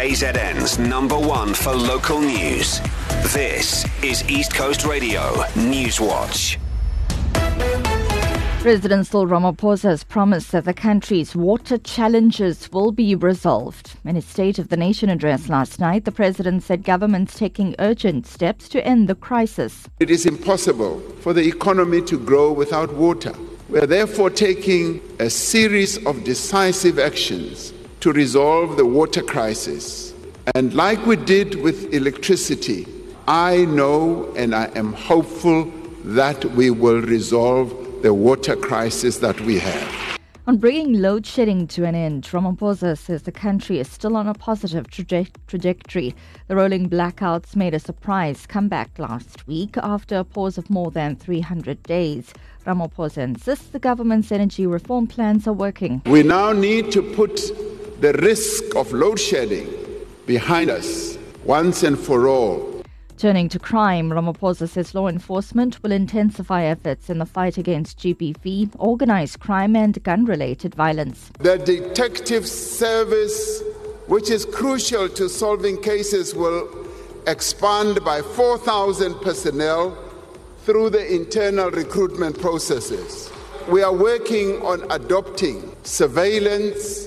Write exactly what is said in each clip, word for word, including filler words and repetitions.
K Z N's number one for local news. This is East Coast Radio News Watch. President Cyril Ramaphosa has promised that the country's water challenges will be resolved. In his State of the Nation address last night, the president said government's taking urgent steps to end the crisis. It is impossible for the economy to grow without water. We are therefore taking a series of decisive actions to resolve the water crisis. And like we did with electricity, I know and I am hopeful that we will resolve the water crisis that we have. On bringing load shedding to an end, Ramaphosa says the country is still on a positive traje- trajectory. The rolling blackouts made a surprise comeback last week after a pause of more than three hundred days. Ramaphosa insists the government's energy reform plans are working. We now need to put the risk of load shedding behind us once and for all. Turning to crime, Ramaphosa says law enforcement will intensify efforts in the fight against G B V, organised crime and gun-related violence. The detective service, which is crucial to solving cases, will expand by four thousand personnel through the internal recruitment processes. We are working on adopting surveillance,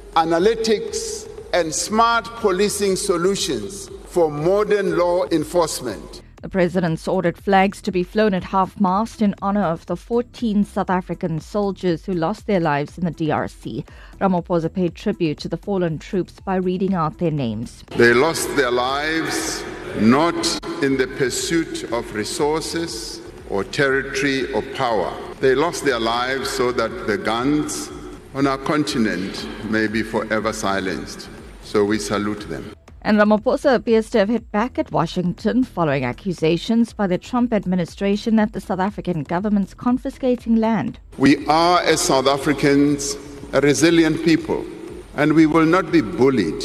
analytics, and smart policing solutions for modern law enforcement. The president's ordered flags to be flown at half-mast in honour of the fourteen South African soldiers who lost their lives in the D R C. Ramaphosa paid tribute to the fallen troops by reading out their names. They lost their lives not in the pursuit of resources or territory or power. They lost their lives so that the guns on our continent may be forever silenced. So we salute them. And Ramaphosa appears to have hit back at Washington following accusations by the Trump administration that the South African government's confiscating land. We are, as South Africans, a resilient people, and we will not be bullied.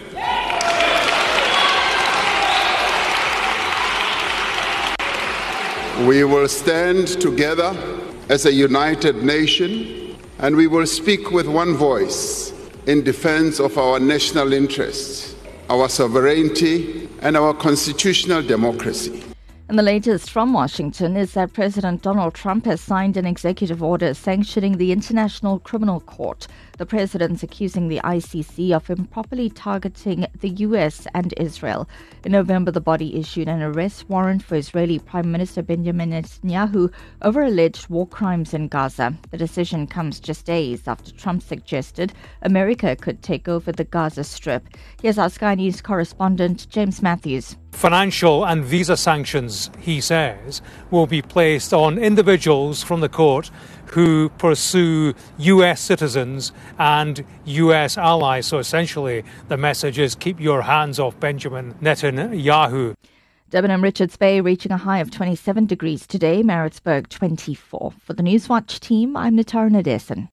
We will stand together as a united nation, and we will speak with one voice in defense of our national interests, our sovereignty, and our constitutional democracy. And the latest from Washington is that President Donald Trump has signed an executive order sanctioning the International Criminal Court. The president's accusing the I C C of improperly targeting the U S and Israel. In November, the body issued an arrest warrant for Israeli Prime Minister Benjamin Netanyahu over alleged war crimes in Gaza. The decision comes just days after Trump suggested America could take over the Gaza Strip. Here's our Sky News correspondent, James Matthews. Financial and visa sanctions, he says, will be placed on individuals from the court who pursue U S citizens and U S allies. So essentially, the message is keep your hands off Benjamin Netanyahu. Durban and Richards Bay reaching a high of twenty-seven degrees today, Maritzburg twenty-four. For the Newswatch team, I'm Natara Nadesan.